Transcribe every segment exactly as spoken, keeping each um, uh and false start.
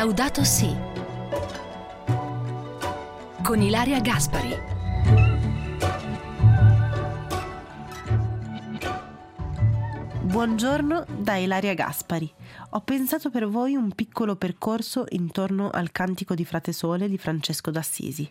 Laudato Si con Ilaria Gaspari. Buongiorno da Ilaria Gaspari. Ho pensato per voi un piccolo percorso intorno al Cantico di Frate Sole di Francesco d'Assisi.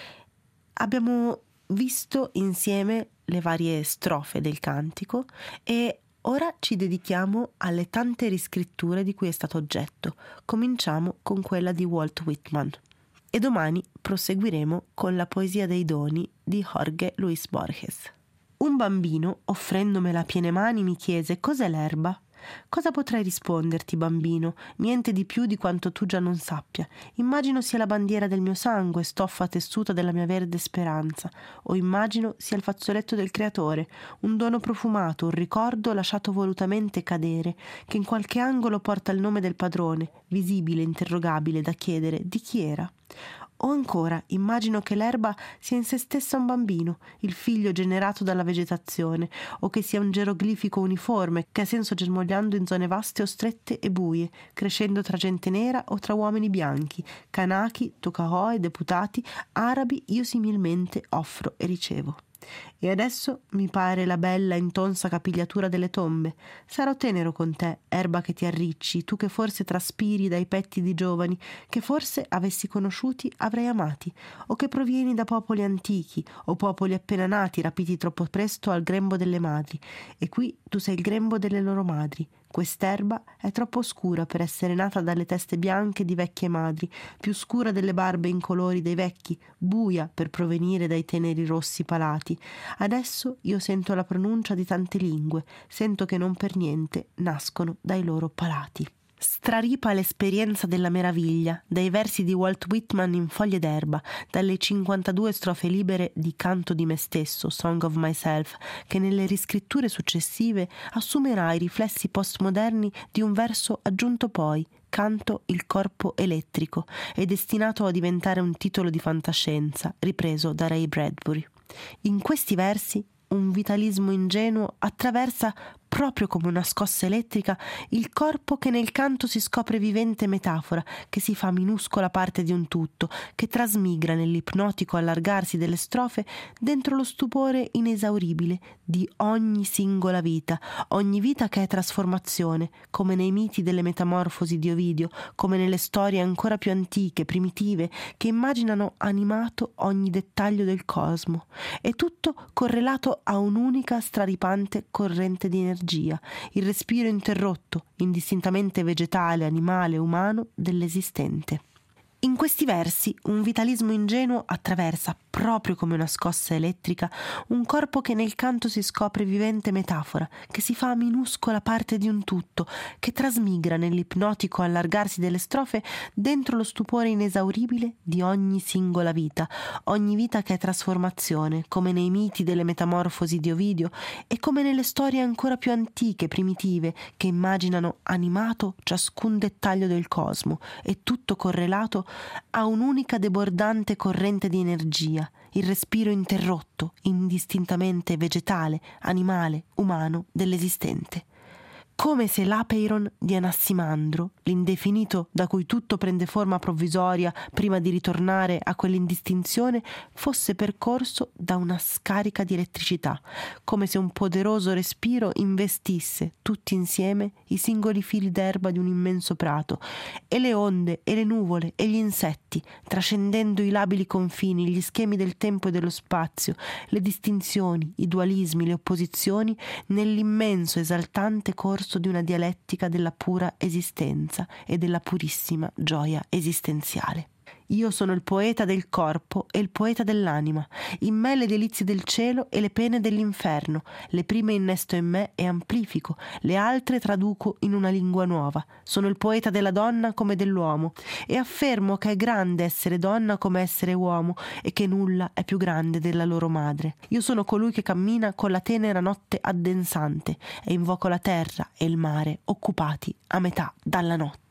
Abbiamo visto insieme le varie strofe del cantico e ora ci dedichiamo alle tante riscritture di cui è stato oggetto. Cominciamo con quella di Walt Whitman e domani proseguiremo con la poesia dei doni di Jorge Luis Borges. Un bambino, offrendomela a piene mani, mi chiese: cos'è l'erba? Cosa potrei risponderti, bambino? Niente di più di quanto tu già non sappia. Immagino sia la bandiera del mio sangue, stoffa tessuta della mia verde speranza, o immagino sia il fazzoletto del creatore, un dono profumato, un ricordo lasciato volutamente cadere, che in qualche angolo porta il nome del padrone, visibile, interrogabile, da chiedere di chi era. O ancora, immagino che l'erba sia in se stessa un bambino, il figlio generato dalla vegetazione, o che sia un geroglifico uniforme che ha senso germogliando in zone vaste o strette e buie, crescendo tra gente nera o tra uomini bianchi, kanaki, tocaroe, deputati, arabi, io similmente offro e ricevo. E adesso mi pare la bella intonsa capigliatura delle tombe. Sarò tenero con te, erba che ti arricci, tu che forse traspiri dai petti di giovani, che forse avessi conosciuti avrei amati, o che provieni da popoli antichi, o popoli appena nati, rapiti troppo presto al grembo delle madri, e qui tu sei il grembo delle loro madri. Quest'erba è troppo scura per essere nata dalle teste bianche di vecchie madri, più scura delle barbe incolori dei vecchi, buia per provenire dai teneri rossi palati. Adesso io sento la pronuncia di tante lingue, sento che non per niente nascono dai loro palati. Straripa l'esperienza della meraviglia dai versi di Walt Whitman in foglie d'erba, dalle cinquantadue strofe libere di Canto di me stesso, Song of Myself, che nelle riscritture successive assumerà i riflessi postmoderni di un verso aggiunto poi, Canto il corpo elettrico, e destinato a diventare un titolo di fantascienza ripreso da Ray Bradbury. In questi versi un vitalismo ingenuo attraversa, proprio come una scossa elettrica, il corpo che nel canto si scopre vivente metafora, che si fa minuscola parte di un tutto, che trasmigra nell'ipnotico allargarsi delle strofe dentro lo stupore inesauribile di ogni singola vita, ogni vita che è trasformazione, come nei miti delle metamorfosi di Ovidio, come nelle storie ancora più antiche, primitive, che immaginano animato ogni dettaglio del cosmo, e tutto correlato a un'unica straripante corrente di energia, il respiro interrotto, indistintamente vegetale, animale, umano, dell'esistente. In questi versi un vitalismo ingenuo attraversa, proprio come una scossa elettrica, un corpo che nel canto si scopre vivente metafora, che si fa minuscola parte di un tutto, che trasmigra nell'ipnotico allargarsi delle strofe dentro lo stupore inesauribile di ogni singola vita, ogni vita che è trasformazione, come nei miti delle metamorfosi di Ovidio e come nelle storie ancora più antiche, primitive, che immaginano animato ciascun dettaglio del cosmo e tutto correlato a un'unica debordante corrente di energia, il respiro interrotto, indistintamente vegetale, animale, umano, dell'esistente. Come se l'Apeiron di Anassimandro, l'indefinito da cui tutto prende forma provvisoria prima di ritornare a quell'indistinzione, fosse percorso da una scarica di elettricità, come se un poderoso respiro investisse tutti insieme i singoli fili d'erba di un immenso prato, e le onde e le nuvole e gli insetti, trascendendo i labili confini, gli schemi del tempo e dello spazio, le distinzioni, i dualismi, le opposizioni, nell'immenso esaltante corso di una dialettica della pura esistenza e della purissima gioia esistenziale. Io sono il poeta del corpo e il poeta dell'anima, in me le delizie del cielo e le pene dell'inferno, le prime innesto in me e amplifico, le altre traduco in una lingua nuova. Sono il poeta della donna come dell'uomo e affermo che è grande essere donna come essere uomo e che nulla è più grande della loro madre. Io sono colui che cammina con la tenera notte addensante e invoco la terra e il mare occupati a metà dalla notte.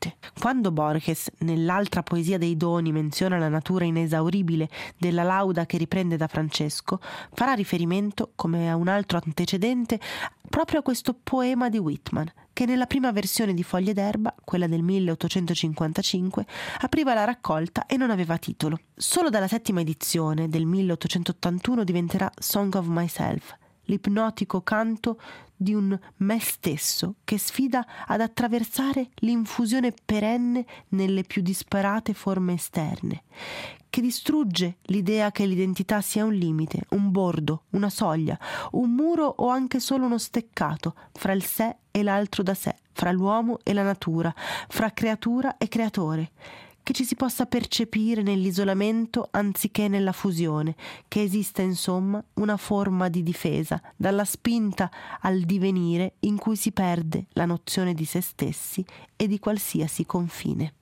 notte. Quando Borges, nell'altra poesia dei doni, menziona la natura inesauribile della lauda che riprende da Francesco, farà riferimento, come a un altro antecedente, proprio a questo poema di Whitman, che nella prima versione di Foglie d'Erba, quella del milleottocentocinquantacinque, apriva la raccolta e non aveva titolo. Solo dalla settima edizione del milleottocentottantuno diventerà Song of Myself, l'ipnotico canto di un me stesso che sfida ad attraversare l'infusione perenne nelle più disparate forme esterne, che distrugge l'idea che l'identità sia un limite, un bordo, una soglia, un muro o anche solo uno steccato fra il sé e l'altro da sé, fra l'uomo e la natura, fra creatura e creatore, che ci si possa percepire nell'isolamento anziché nella fusione, che esista insomma una forma di difesa dalla spinta al divenire in cui si perde la nozione di se stessi e di qualsiasi confine.